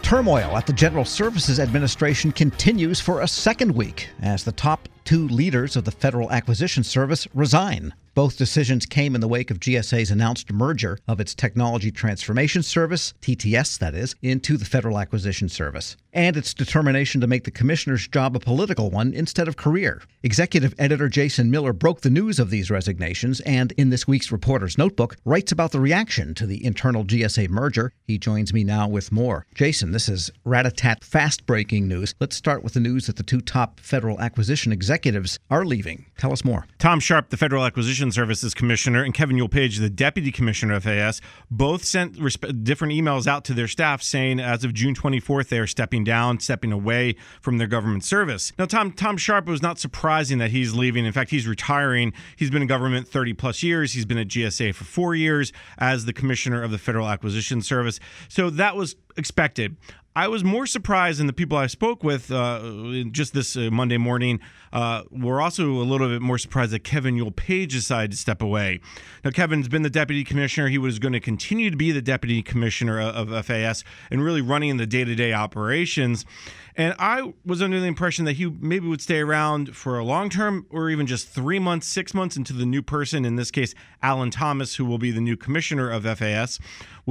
Turmoil at the General Services Administration continues for a second week as the top two leaders of the Federal Acquisition Service resign. Both decisions came in the wake of GSA's announced merger of its Technology Transformation Service, TTS that is, into the Federal Acquisition Service, and its determination to make the commissioner's job a political one instead of career. Executive editor Jason Miller broke the news of these resignations and, in this week's Reporter's Notebook, writes about the reaction to the internal GSA merger. He joins me now with more. Jason, this is rat-a-tat fast-breaking news. Let's start with the news that the two top federal acquisition executives are leaving. Tell us more. Tom Sharp, the Federal Acquisition Services Commissioner, and Kevin Yule-Page, the Deputy Commissioner of FAS, both sent different emails out to their staff saying as of June 24th, they are stepping away from their government service. Now, Tom Sharp, was not surprising that he's leaving. In fact, he's retiring. He's been in government 30 plus years. He's been at GSA for 4 years as the Commissioner of the Federal Acquisition Service. So that was expected. I was more surprised than the people I spoke with just this Monday morning. Were also a little bit more surprised that Kevin Yule-Page decided to step away. Now, Kevin's been the deputy commissioner. He was going to continue to be the deputy commissioner of FAS and really running the day-to-day operations. And I was under the impression that he maybe would stay around for a long term or even just 3 months, 6 months into the new person, in this case, Alan Thomas, who will be the new commissioner of FAS,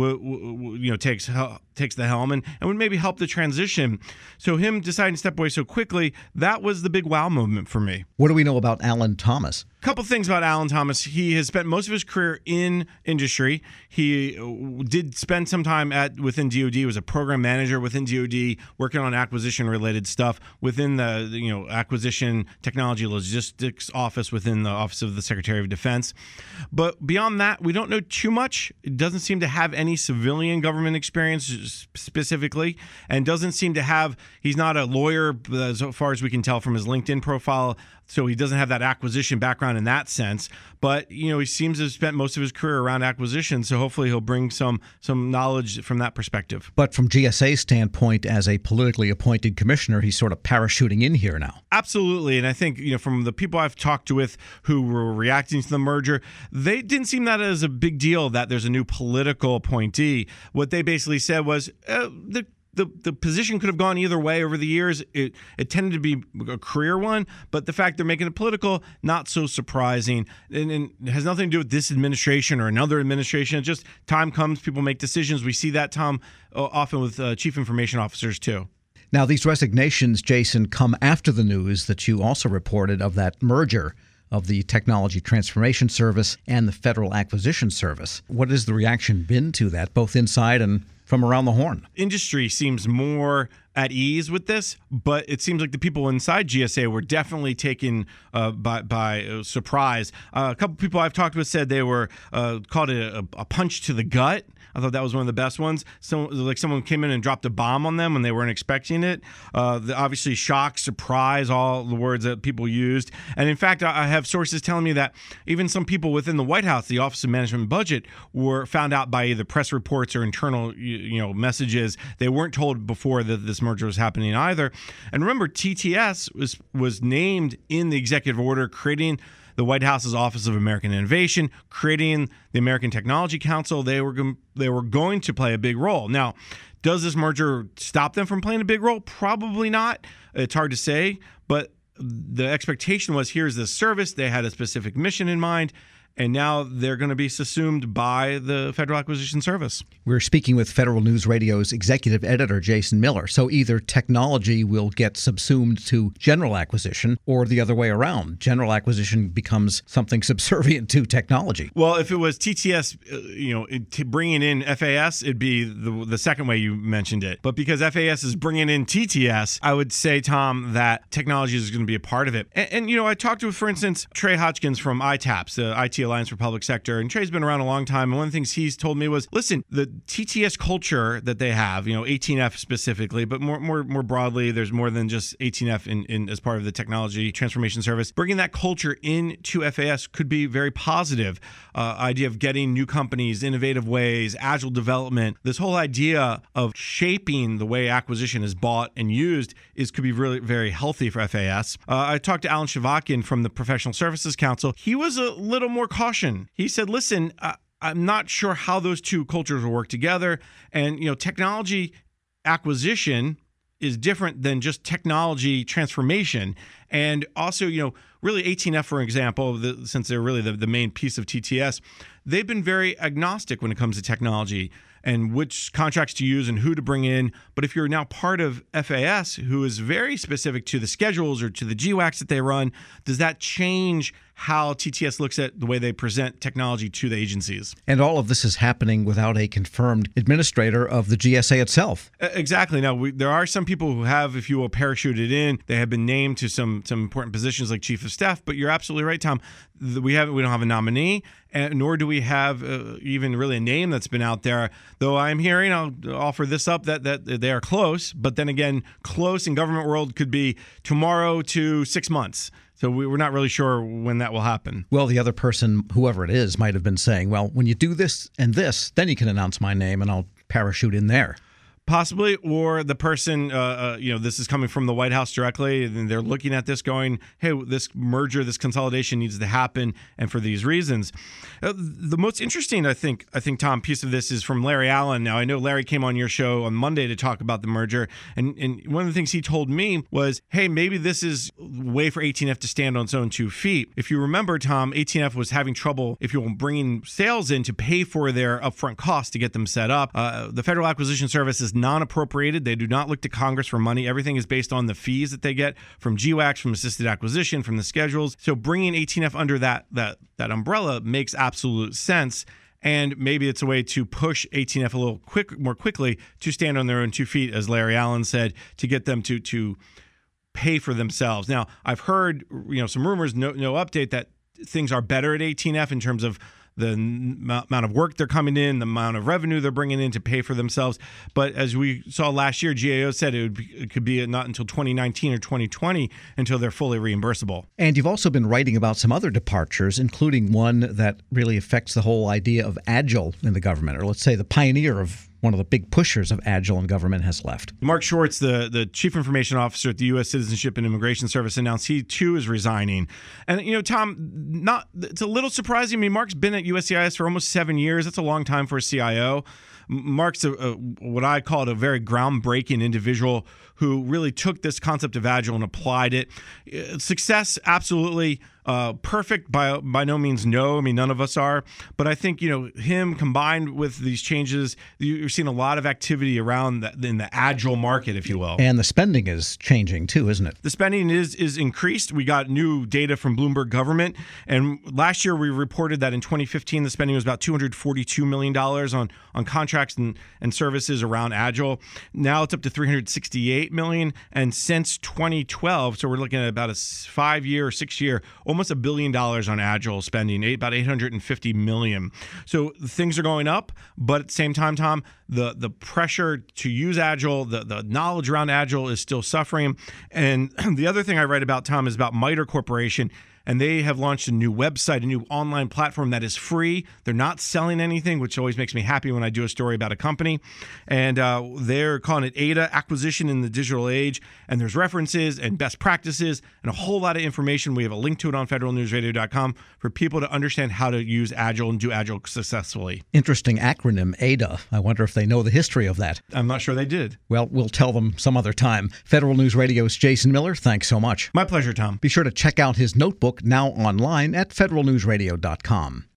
takes the helm and would maybe help the transition. So him deciding to step away so quickly, that was the big wow moment for me. What do we know about Alan Thomas? A couple things about Alan Thomas. He has spent most of his career in industry. He did spend some time within DoD. He was a program manager within DoD, working on acquisition-related stuff within the acquisition technology logistics office within the Office of the Secretary of Defense. But beyond that, we don't know too much. It doesn't seem to have any civilian government experience specifically, and doesn't seem to have. He's not a lawyer, as far as we can tell from his LinkedIn profile. So he doesn't have that acquisition background in that sense. But, he seems to have spent most of his career around acquisition. So hopefully he'll bring some knowledge from that perspective. But from GSA's standpoint, as a politically appointed commissioner, he's sort of parachuting in here now. Absolutely. And I think, from the people I've talked with who were reacting to the merger, they didn't seem that as a big deal that there's a new political appointee. What they basically said was the position could have gone either way over the years. It tended to be a career one, but the fact they're making it political, not so surprising. And it has nothing to do with this administration or another administration. It's just time comes, people make decisions. We see that, Tom, often with chief information officers too. Now, these resignations, Jason, come after the news that you also reported of that merger of the Technology Transformation Service and the Federal Acquisition Service. What has the reaction been to that, both inside and from around the horn? Industry seems more at ease with this, but it seems like the people inside GSA were definitely taken by surprise. A couple people I've talked with said they were called a punch to the gut. I thought that was one of the best ones. So, like someone came in and dropped a bomb on them when they weren't expecting it. Obviously, shock, surprise, all the words that people used. And in fact, I have sources telling me that even some people within the White House, the Office of Management and Budget, were found out by either press reports or internal messages. They weren't told before that this merger was happening either. And remember, TTS was named in the executive order creating the White House's Office of American Innovation, creating the American Technology Council. They were going to play a big role. Now, does this merger stop them from playing a big role? Probably not. It's hard to say, but the expectation was, here's this service. They had a specific mission in mind, and now they're going to be subsumed by the Federal Acquisition Service. We're speaking with Federal News Radio's executive editor, Jason Miller. So either technology will get subsumed to general acquisition or the other way around. General acquisition becomes something subservient to technology. Well, if it was TTS, bringing in FAS, it'd be the second way you mentioned it. But because FAS is bringing in TTS, I would say, Tom, that technology is going to be a part of it. And I talked to, for instance, Trey Hotchkins from ITAPS, the IT Alliance for Public Sector, and Trey's been around a long time, and one of the things he's told me was, listen, the TTS culture that they have, 18F specifically, but more broadly, there's more than just 18F in as part of the Technology Transformation Service. Bringing that culture into FAS could be very positive. Idea of getting new companies, innovative ways, agile development. This whole idea of shaping the way acquisition is bought and used could be really very healthy for FAS. I talked to Alan Shavakian from the Professional Services Council. He was a little more caution. He said, listen, I'm not sure how those two cultures will work together. And, technology acquisition is different than just technology transformation. And also, really 18F, for example, since they're really the main piece of TTS, they've been very agnostic when it comes to technology and which contracts to use and who to bring in. But if you're now part of FAS, who is very specific to the schedules or to the GWACs that they run, does that change how TTS looks at the way they present technology to the agencies? And all of this is happening without a confirmed administrator of the GSA itself. Exactly. Now, there are some people who have, if you will, parachuted in. They have been named to some important positions like chief of staff. But you're absolutely right, Tom. We don't have a nominee, nor do we have even really a name that's been out there. Though I'm hearing, I'll offer this up, that they are close. But then again, close in government world could be tomorrow to 6 months. So we're not really sure when that will happen. Well, the other person, whoever it is, might have been saying, well, when you do this and this, then you can announce my name and I'll parachute in there. Possibly, or the person, this is coming from the White House directly, and they're looking at this going, hey, this merger, this consolidation needs to happen, and for these reasons. The most interesting, I think, Tom, piece of this is from Larry Allen. Now, I know Larry came on your show on Monday to talk about the merger, and one of the things he told me was, hey, maybe this is a way for 18F to stand on its own 2 feet. If you remember, Tom, 18F was having trouble, if you will, bringing sales in to pay for their upfront costs to get them set up. The Federal Acquisition Service is non-appropriated. They do not look to Congress for money. Everything is based on the fees that they get from GWACs, from assisted acquisition, from the schedules. So bringing 18F under that umbrella makes absolute sense. And maybe it's a way to push 18F a little more quickly to stand on their own 2 feet, as Larry Allen said, to get them to pay for themselves. Now, I've heard some rumors, no update, that things are better at 18F in terms of the amount of work they're coming in, the amount of revenue they're bringing in to pay for themselves. But as we saw last year, GAO said it could be not until 2019 or 2020 until they're fully reimbursable. And you've also been writing about some other departures, including one that really affects the whole idea of Agile in the government, or let's say the pioneer of one of the big pushers of Agile in government has left. Mark Schwartz, the Chief Information Officer at the U.S. Citizenship and Immigration Service, announced he, too, is resigning. And, Tom, it's a little surprising. I mean, Mark's been at USCIS for almost 7 years. That's a long time for a CIO. Mark's what I call a very groundbreaking individual who really took this concept of Agile and applied it. Success, absolutely. Perfect by no means no. I mean, none of us are. But I think, him combined with these changes, you're seeing a lot of activity around in the Agile market, if you will. And the spending is changing too, isn't it? The spending is increased. We got new data from Bloomberg Government. And last year we reported that in 2015, the spending was about $242 million on contracts and services around Agile. Now it's up to $368 million. And since 2012, so we're looking at about a 5-year or 6-year, almost $1 billion on Agile spending, about $850 million. So things are going up, but at the same time, Tom, the pressure to use Agile, the knowledge around Agile is still suffering. And the other thing I write about, Tom, is about MITRE Corporation. And they have launched a new website, a new online platform that is free. They're not selling anything, which always makes me happy when I do a story about a company. And they're calling it ADA, Acquisition in the Digital Age. And there's references and best practices and a whole lot of information. We have a link to it on federalnewsradio.com for people to understand how to use Agile and do Agile successfully. Interesting acronym, ADA. I wonder if they know the history of that. I'm not sure they did. Well, we'll tell them some other time. Federal News Radio's Jason Miller, thanks so much. My pleasure, Tom. Be sure to check out his notebook, now online at federalnewsradio.com.